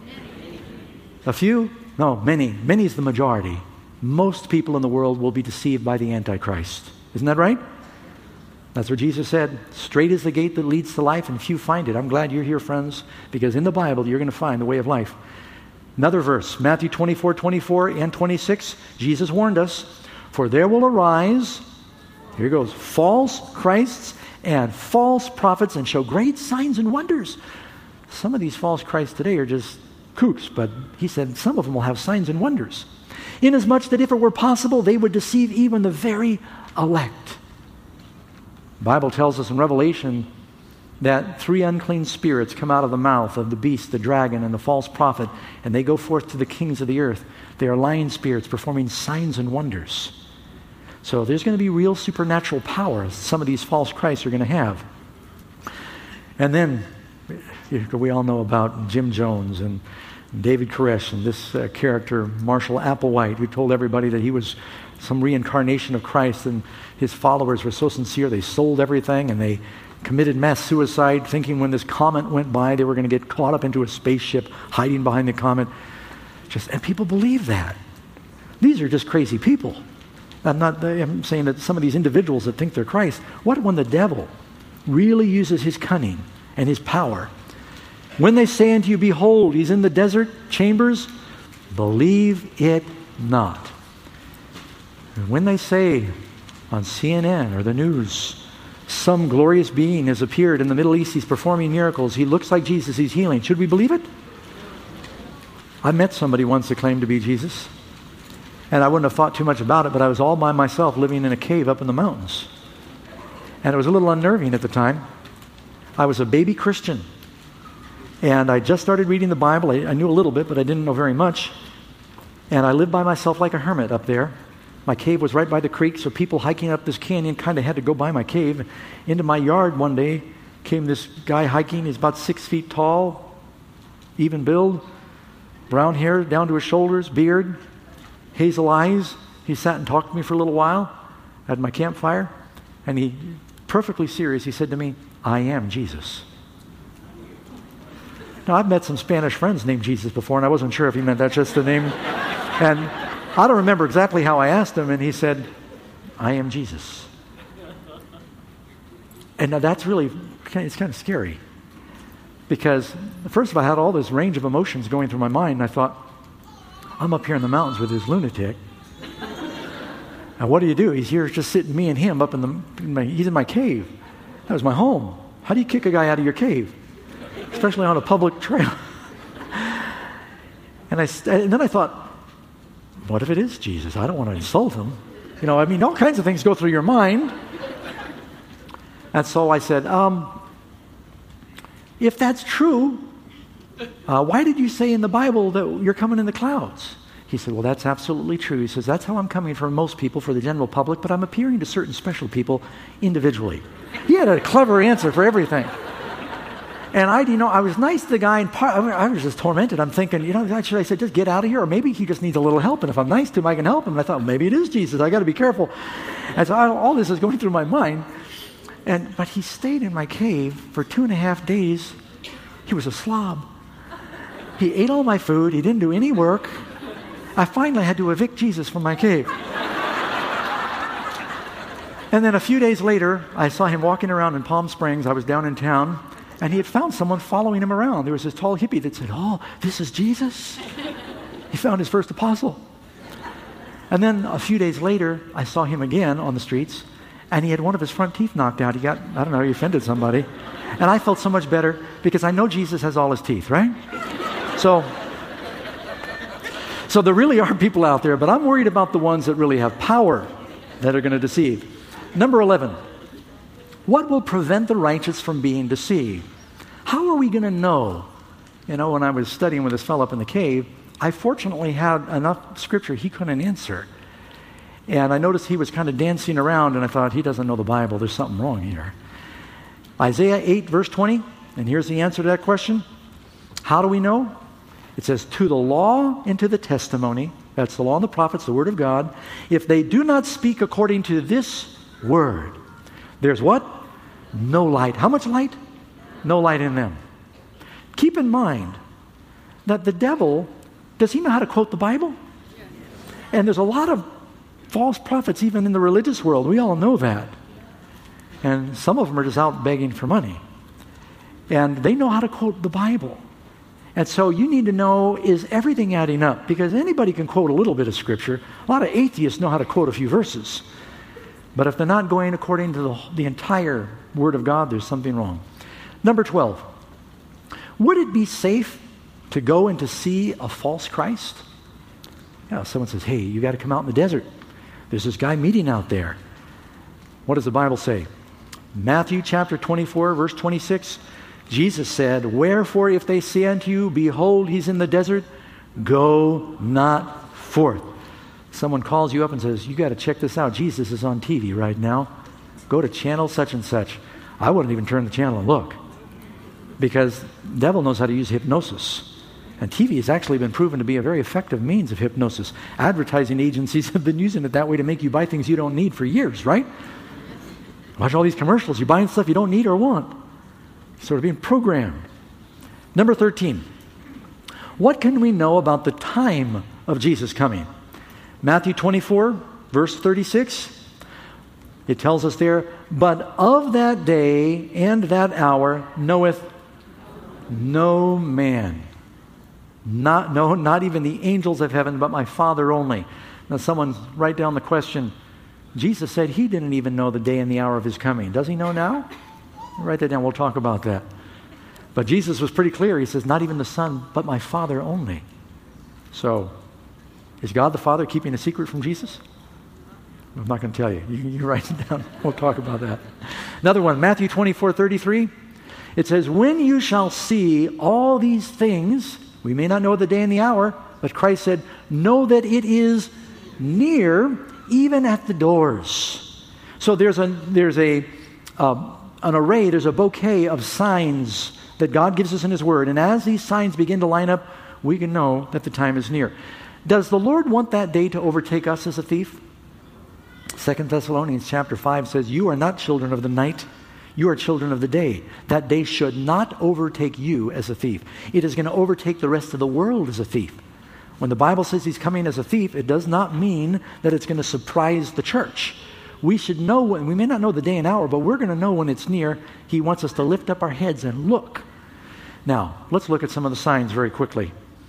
Speaker 1: A few? No, many. Many is the majority. Most people in the world will be deceived by the Antichrist. Isn't that right? That's what Jesus said. Straight is the gate that leads to life, and few find it. I'm glad you're here, friends, because in the Bible, you're going to find the way of life. Another verse, Matthew 24, 24 and 26, Jesus warned us, "For there will arise," here goes, "false Christs and false prophets, and show great signs and wonders." Some of these false Christs today are just kooks, but he said some of them will have signs and wonders. "Inasmuch that if it were possible, they would deceive even the very elect." The Bible tells us in Revelation that 3 unclean spirits come out of the mouth of the beast, the dragon, and the false prophet, and they go forth to the kings of the earth. They are lying spirits performing signs and wonders. So there's going to be real supernatural power some of these false Christs are going to have. And then we all know about Jim Jones and David Koresh and this character, Marshall Applewhite, who told everybody that he was some reincarnation of Christ, and his followers were so sincere they sold everything and they committed mass suicide, thinking when this comet went by they were going to get caught up into a spaceship hiding behind the comet. And people believe that. These are just crazy people. I'm saying that some of these individuals that think they're Christ, what when the devil really uses his cunning and his power? "When they say unto you, behold, he's in the desert chambers, believe it not. And when they say on CNN or the news, some glorious being has appeared in the Middle East, he's performing miracles, he looks like Jesus, he's healing, should we believe it?" I met somebody once that claimed to be Jesus, and I wouldn't have thought too much about it, but I was all by myself living in a cave up in the mountains. And it was a little unnerving at the time. I was a baby Christian, and I just started reading the Bible. I knew a little bit, but I didn't know very much. And I lived by myself like a hermit up there. My cave was right by the creek, so people hiking up this canyon kind of had to go by my cave. Into my yard one day came this guy hiking. He's about 6 feet tall, even build, brown hair down to his shoulders, beard, hazel eyes. He sat and talked to me for a little while at my campfire, and he, perfectly serious, he said to me, "I am Jesus." Now, I've met some Spanish friends named Jesus before, and I wasn't sure if he meant that's just the name. And I don't remember exactly how I asked him, and he said, "I am Jesus." And now that's really, it's kind of scary. Because first of all, I had all this range of emotions going through my mind, and I thought, I'm up here in the mountains with this lunatic. And what do? He's here just sitting, me and him, up he's in my cave. That was my home. How do you kick a guy out of your cave? Especially on a public trail. And then I thought, what if it is Jesus? I don't want to insult him. All kinds of things go through your mind. And so I said, if that's true, why did you say in the Bible that you're coming in the clouds? He said, well, that's absolutely true. He says, that's how I'm coming for most people, for the general public, but I'm appearing to certain special people individually. He had a clever answer for everything. And I was nice to the guy, and I was just tormented. I'm thinking, should I say, just get out of here? Or maybe he just needs a little help, and if I'm nice to him, I can help him. And I thought, maybe it is Jesus. I got to be careful. And so all this is going through my mind. But he stayed in my cave for 2.5 days. He was a slob. He ate all my food. He didn't do any work. I finally had to evict Jesus from my cave. And then a few days later, I saw him walking around in Palm Springs. I was down in town. And he had found someone following him around. There was this tall hippie that said, "Oh, this is Jesus." He found his first apostle. And then a few days later, I saw him again on the streets, and he had one of his front teeth knocked out. He offended somebody. And I felt so much better because I know Jesus has all his teeth, right? So there really are people out there, but I'm worried about the ones that really have power that are going to deceive. Number 11. What will prevent the righteous from being deceived? How are we going to know? You know, when I was studying with this fellow up in the cave, I fortunately had enough scripture he couldn't answer. And I noticed he was kind of dancing around, and I thought, he doesn't know the Bible. There's something wrong here. Isaiah 8, verse 20, and here's the answer to that question. How do we know? It says, to the law and to the testimony, that's the law and the prophets, the word of God, if they do not speak according to this word, there's what? No light. How much light? No light in them. Keep in mind that the devil, does he know how to quote the Bible? And there's a lot of false prophets even in the religious world. We all know that. And some of them are just out begging for money. And they know how to quote the Bible. And so you need to know, is everything adding up? Because anybody can quote a little bit of Scripture. A lot of atheists know how to quote a few verses. But if they're not going according to the entire Word of God, there's something wrong. Number 12. Would it be safe to go and to see a false Christ? Yeah, someone says, hey, you got to come out in the desert. There's this guy meeting out there. What does the Bible say? Matthew chapter 24, verse 26. Jesus said, wherefore if they say unto you, behold, he's in the desert, go not forth. Someone calls you up and says, you got to check this out. Jesus is on TV right now. Go to channel such and such. I wouldn't even turn the channel and look, because the devil knows how to use hypnosis. And TV has actually been proven to be a very effective means of hypnosis. Advertising agencies have been using it that way to make you buy things you don't need for years, right? Watch all these commercials. You're buying stuff you don't need or want. Sort of being programmed. Number 13. What can we know about the time of Jesus coming? Matthew 24, verse 36. It tells us there, but of that day and that hour knoweth no man. Not even the angels of heaven, but my Father only. Now someone write down the question. Jesus said he didn't even know the day and the hour of his coming. Does he know now? Write that down. We'll talk about that. But Jesus was pretty clear. He says, not even the Son, but my Father only. So, is God the Father keeping a secret from Jesus? I'm not going to tell you. You write it down. We'll talk about that. Another one, Matthew 24:33. It says, when you shall see all these things, we may not know the day and the hour, but Christ said, know that it is near, even at the doors. So there's an array, there's a bouquet of signs that God gives us in His Word. And as these signs begin to line up, we can know that the time is near. Does the Lord want that day to overtake us as a thief? 2 Thessalonians chapter 5 says, you are not children of the night, you are children of the day. That day should not overtake you as a thief. It is going to overtake the rest of the world as a thief. When the Bible says He's coming as a thief, it does not mean that it's going to surprise the church. We should know, we may not know the day and hour, but we're going to know when it's near. He wants us to lift up our heads and look. Now, let's look at some of the signs very quickly.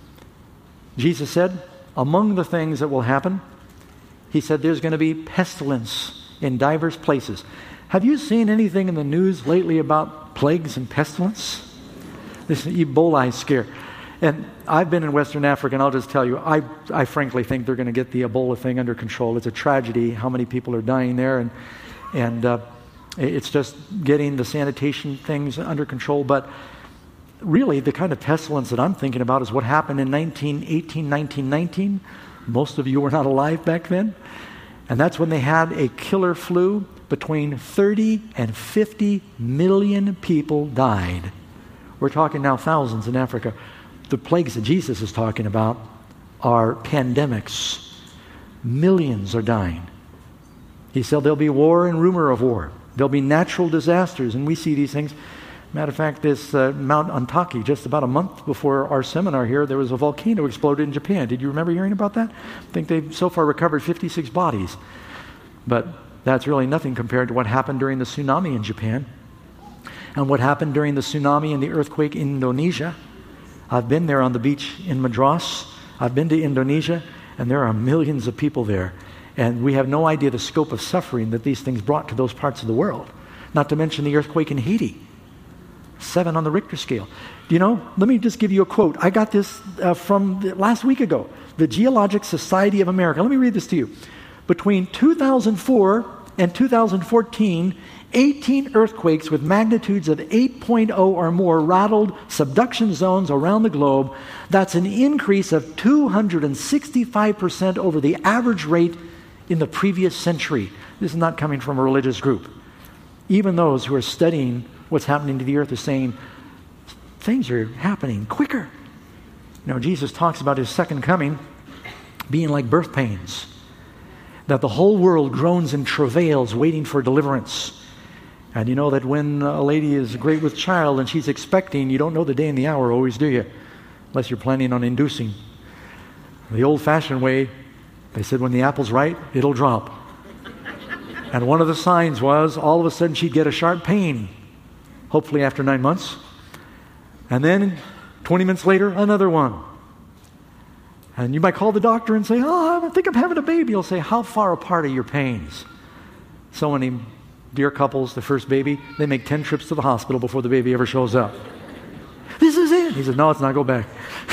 Speaker 1: Jesus said, among the things that will happen, He said there's going to be pestilence in diverse places. Have you seen anything in the news lately about plagues and pestilence? This Ebola scare. And I've been in Western Africa, and I'll just tell you, I frankly think they're going to get the Ebola thing under control. It's a tragedy how many people are dying there, and it's just getting the sanitation things under control. But really, the kind of pestilence that I'm thinking about is what happened in 1918, 1919. Most of you were not alive back then. And that's when they had a killer flu. Between 30 and 50 million people died. We're talking now thousands in Africa. The plagues that Jesus is talking about are pandemics. Millions are dying. He said there'll be war and rumor of war. There'll be natural disasters, and we see these things. Matter of fact, this Mount Antaki, just about a month before our seminar here, there was a volcano exploded in Japan. Did you remember hearing about that? I think they've so far recovered 56 bodies. But that's really nothing compared to what happened during the tsunami in Japan and what happened during the tsunami and the earthquake in Indonesia. I've been there on the beach in Madras. I've been to Indonesia, and there are millions of people there. And we have no idea the scope of suffering that these things brought to those parts of the world. Not to mention the earthquake in Haiti. 7 on the Richter scale. You know, let me just give you a quote. I got this from last week ago. The Geologic Society of America. Let me read this to you. Between 2004 and 2014, 18 earthquakes with magnitudes of 8.0 or more rattled subduction zones around the globe. That's an increase of 265% over the average rate in the previous century. This is not coming from a religious group. Even those who are studying what's happening to the earth are saying, things are happening quicker. Jesus talks about his second coming being like birth pains, that the whole world groans and travails waiting for deliverance. And you know that when a lady is great with child and she's expecting, you don't know the day and the hour always, do you? Unless you're planning on inducing. The old-fashioned way, they said when the apple's ripe, it'll drop. And one of the signs was all of a sudden she'd get a sharp pain, hopefully after 9 months. And then 20 minutes later, another one. And you might call the doctor and say, I think I'm having a baby. He'll say, how far apart are your pains? So many dear couples, the first baby, they make 10 trips to the hospital before the baby ever shows up. This is it. He says, no, it's not. Go back.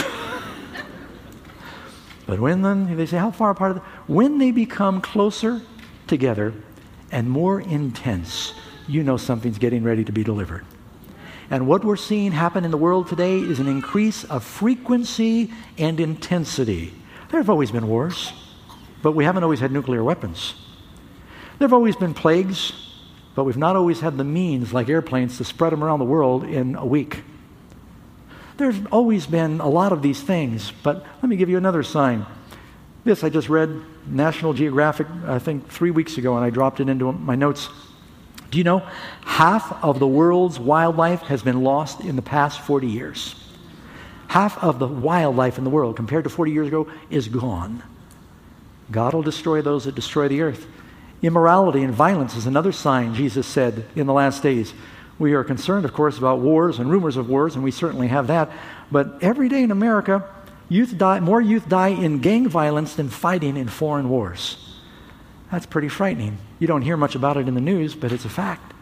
Speaker 1: But when they say, how far apart are they? When they become closer together and more intense, you know something's getting ready to be delivered. And what we're seeing happen in the world today is an increase of frequency and intensity. There have always been wars, but we haven't always had nuclear weapons. There have always been plagues, but we've not always had the means, like airplanes, to spread them around the world in a week. There's always been a lot of these things, but let me give you another sign. This I just read National Geographic, I think 3 weeks ago, and I dropped it into my notes. Do you know half of the world's wildlife has been lost in the past 40 years? Half of the wildlife in the world, compared to 40 years ago, is gone. God will destroy those that destroy the earth. Immorality and violence is another sign, Jesus said, in the last days. We are concerned, of course, about wars and rumors of wars, and we certainly have that. But every day in America, more youth die in gang violence than fighting in foreign wars. That's pretty frightening. You don't hear much about it in the news, but it's a fact.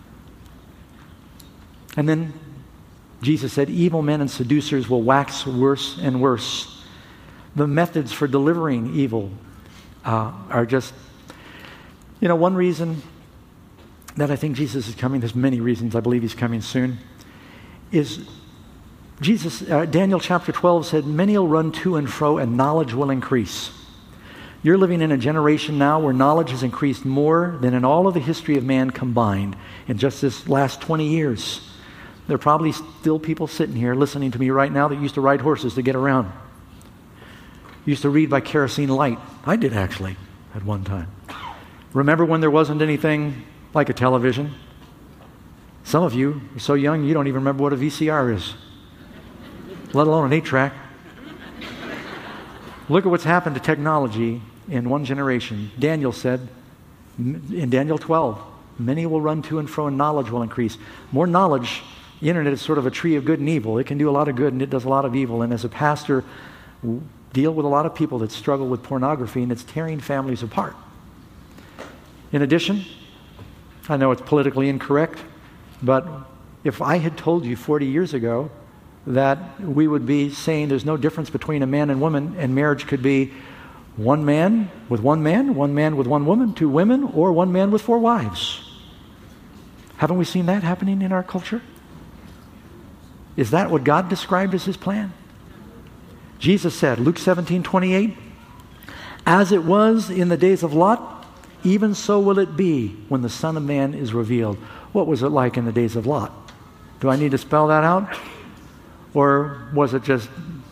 Speaker 1: And then Jesus said, evil men and seducers will wax worse and worse. The methods for delivering evil are just, one reason that I think Jesus is coming, there's many reasons I believe he's coming soon, is Daniel chapter 12 said, many will run to and fro and knowledge will increase. You're living in a generation now where knowledge has increased more than in all of the history of man combined in just this last 20 years. There are probably still people sitting here listening to me right now that used to ride horses to get around. Used to read by kerosene light. I did actually at one time. Remember when there wasn't anything like a television? Some of you are so young you don't even remember what a VCR is, let alone an 8-track. Look at what's happened to technology in one generation. Daniel said in Daniel 12, many will run to and fro and knowledge will increase. More knowledge, the internet is sort of a tree of good and evil. It can do a lot of good and it does a lot of evil. And as a pastor, deal with a lot of people that struggle with pornography and it's tearing families apart. In addition, I know it's politically incorrect, but if I had told you 40 years ago that we would be saying there's no difference between a man and woman, and marriage could be one man with one man with one woman, 2 women, or one man with 4 wives. Haven't we seen that happening in our culture? Is that what God described as his plan? Jesus said, Luke 17:28, as it was in the days of Lot, even so will it be when the Son of Man is revealed. What was it like in the days of Lot? Do I need to spell that out? Or was it just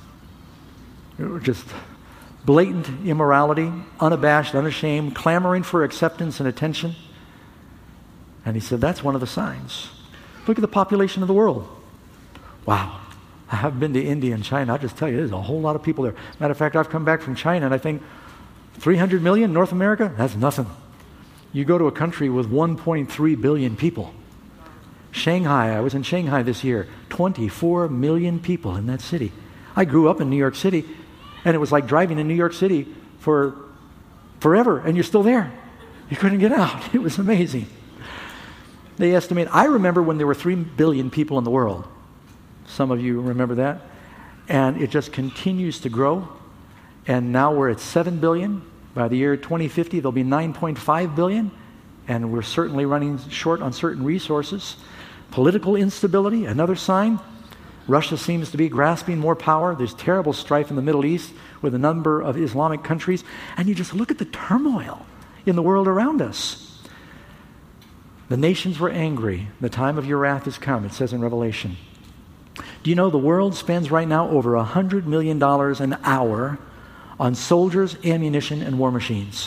Speaker 1: blatant immorality, unabashed, unashamed, clamoring for acceptance and attention? And he said, that's one of the signs. Look at the population of the world. Wow. I've been to India and China. I'll just tell you, there's a whole lot of people there. Matter of fact, I've come back from China and I think 300 million, North America, that's nothing. You go to a country with 1.3 billion people. Shanghai, I was in Shanghai this year, 24 million people in that city. I grew up in New York City, and it was like driving in New York City for forever, and you're still there. You couldn't get out. It was amazing. They estimate, I remember when there were 3 billion people in the world. Some of you remember that. And it just continues to grow. And now we're at 7 billion. By the year 2050, there'll be 9.5 billion. and we're certainly running short on certain resources. Political instability, another sign. Russia seems to be grasping more power. There's terrible strife in the Middle East with a number of Islamic countries. And you just look at the turmoil in the world around us. The nations were angry. The time of your wrath has come, it says in Revelation. Do you know the world spends right now over $100 million an hour on soldiers, ammunition, and war machines?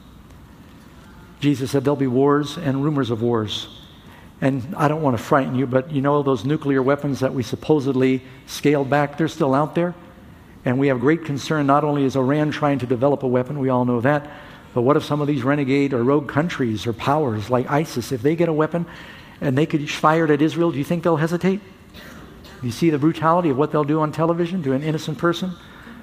Speaker 1: Jesus said there'll be wars and rumors of wars. And I don't want to frighten you, but you know those nuclear weapons that we supposedly scaled back, they're still out there. And we have great concern, not only is Iran trying to develop a weapon, we all know that, but what if some of these renegade or rogue countries or powers like ISIS, if they get a weapon and they could fire it at Israel, do you think they'll hesitate? You see the brutality of what they'll do on television to an innocent person?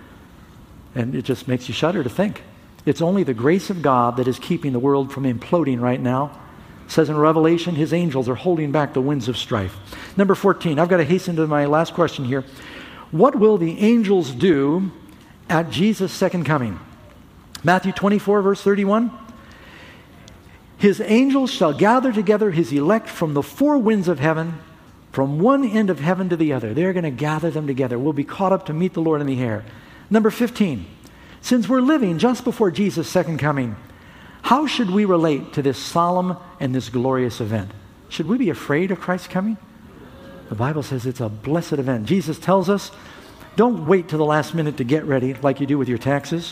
Speaker 1: And it just makes you shudder to think. It's only the grace of God that is keeping the world from imploding right now. It says in Revelation, his angels are holding back the winds of strife. Number 14, I've got to hasten to my last question here. What will the angels do at Jesus' second coming? Matthew 24, verse 31. His angels shall gather together his elect from the four winds of heaven, from one end of heaven to the other. They're going to gather them together. We'll be caught up to meet the Lord in the air. Number 15, since we're living just before Jesus' second coming, how should we relate to this solemn and this glorious event? Should we be afraid of Christ's coming? The Bible says it's a blessed event. Jesus tells us, don't wait till the last minute to get ready like you do with your taxes.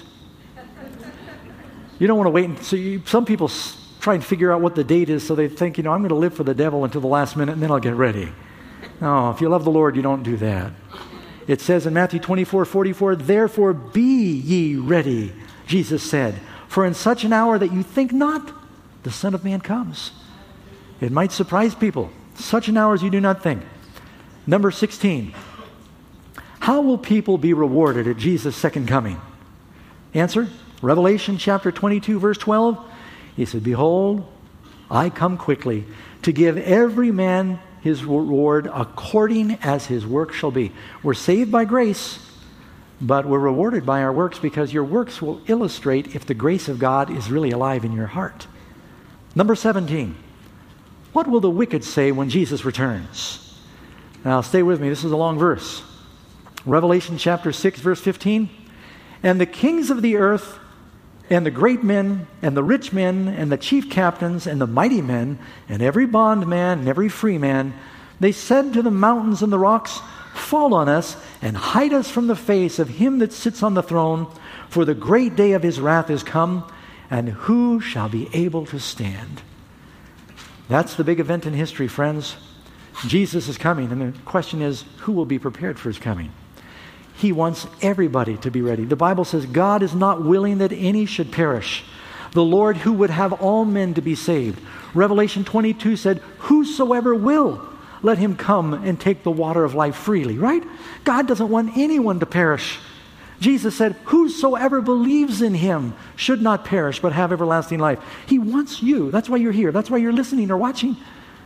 Speaker 1: You don't want to wait. Some people try and figure out what the date is so they think, I'm going to live for the devil until the last minute and then I'll get ready. No, if you love the Lord, you don't do that. It says in Matthew 24:44, therefore be ye ready, Jesus said, for in such an hour that you think not, the Son of Man comes. It might surprise people. Such an hour as you do not think. Number 16. How will people be rewarded at Jesus' second coming? Answer, Revelation chapter 22, verse 12. He said, behold, I come quickly to give every man his reward according as his work shall be. We're saved by grace, but we're rewarded by our works because your works will illustrate if the grace of God is really alive in your heart. Number 17. What will the wicked say when Jesus returns? Now, stay with me. This is a long verse. Revelation chapter 6, verse 15. And the kings of the earth, and the great men, and the rich men, and the chief captains, and the mighty men, and every bondman, and every free man, they said to the mountains and the rocks, fall on us, and hide us from the face of him that sits on the throne, for the great day of his wrath is come, and who shall be able to stand? That's the big event in history, friends. Jesus is coming, and the question is, who will be prepared for his coming? He wants everybody to be ready. The Bible says God is not willing that any should perish. The Lord who would have all men to be saved. Revelation 22 said, whosoever will, let him come and take the water of life freely, right? God doesn't want anyone to perish. Jesus said, whosoever believes in him should not perish but have everlasting life. He wants you. That's why you're here. That's why you're listening or watching.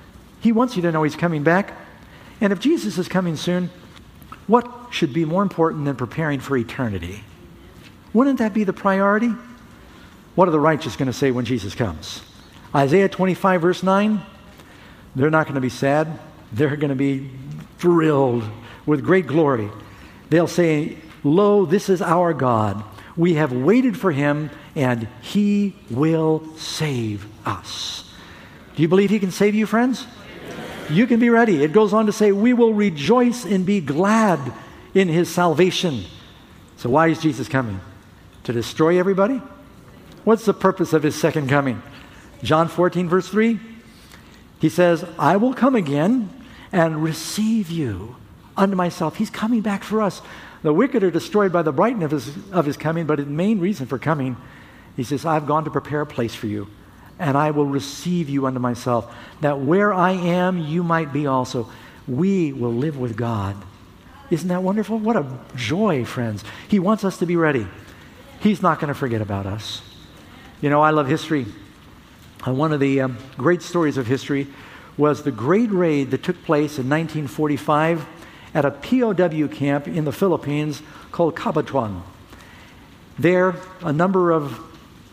Speaker 1: He wants you to know he's coming back. And if Jesus is coming soon, what should be more important than preparing for eternity? Wouldn't that be the priority? What are the righteous going to say when Jesus comes? Isaiah 25, verse 9, they're not going to be sad. They're going to be thrilled with great glory. They'll say, lo, this is our God. We have waited for him, and he will save us. Do you believe he can save you, friends? You can be ready. It goes on to say, we will rejoice and be glad in his salvation. So why is Jesus coming? To destroy everybody? What's the purpose of his second coming? John 14, verse 3, he says, I will come again and receive you unto myself. He's coming back for us. The wicked are destroyed by the brightness of his coming, but his main reason for coming, he says, I've gone to prepare a place for you, and I will receive you unto myself, that where I am, you might be also. We will live with God. Isn't that wonderful? What a joy, friends. He wants us to be ready. He's not going to forget about us. You know, I love history. One of the great stories of history was the great raid that took place in 1945 at a POW camp in the Philippines called Cabanatuan. There, a number of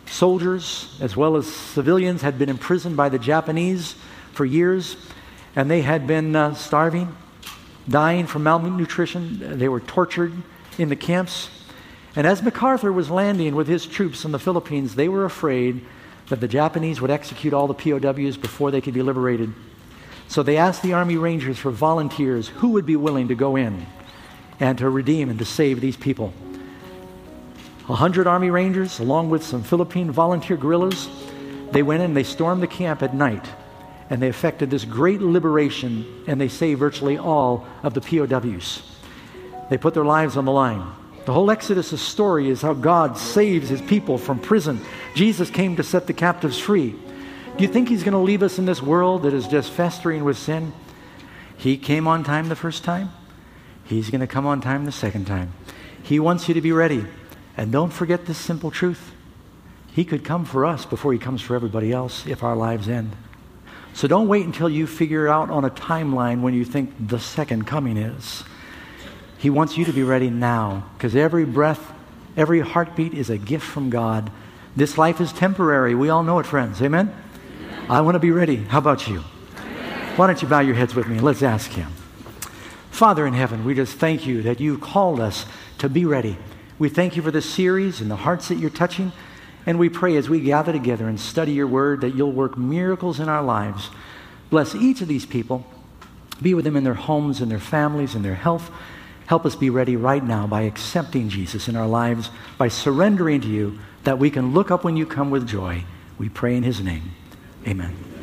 Speaker 1: soldiers as well as civilians had been imprisoned by the Japanese for years, and they had been starving, dying from malnutrition. They were tortured in the camps. And as MacArthur was landing with his troops in the Philippines, they were afraid that the Japanese would execute all the POWs before they could be liberated. So they asked the Army Rangers for volunteers who would be willing to go in and to redeem and to save these people. 100 Army Rangers, along with some Philippine volunteer guerrillas, they went in, they stormed the camp at night, and they effected this great liberation, and they saved virtually all of the POWs. They put their lives on the line. The whole Exodus story is how God saves his people from prison. Jesus came to set the captives free. Do you think he's going to leave us in this world that is just festering with sin? He came on time the first time. He's going to come on time the second time. He wants you to be ready. And don't forget this simple truth. He could come for us before he comes for everybody else if our lives end. So don't wait until you figure out on a timeline when you think the second coming is. He wants you to be ready now, because every breath, every heartbeat is a gift from God. This life is temporary. We all know it, friends. Amen? I want to be ready. How about you? Why don't you bow your heads with me and let's ask him. Father in heaven, we just thank you that you called us to be ready. We thank you for this series and the hearts that you're touching. And we pray as we gather together and study your word that you'll work miracles in our lives. Bless each of these people. Be with them in their homes and their families and their health. Help us be ready right now by accepting Jesus in our lives, by surrendering to you, that we can look up when you come with joy. We pray in his name. Amen.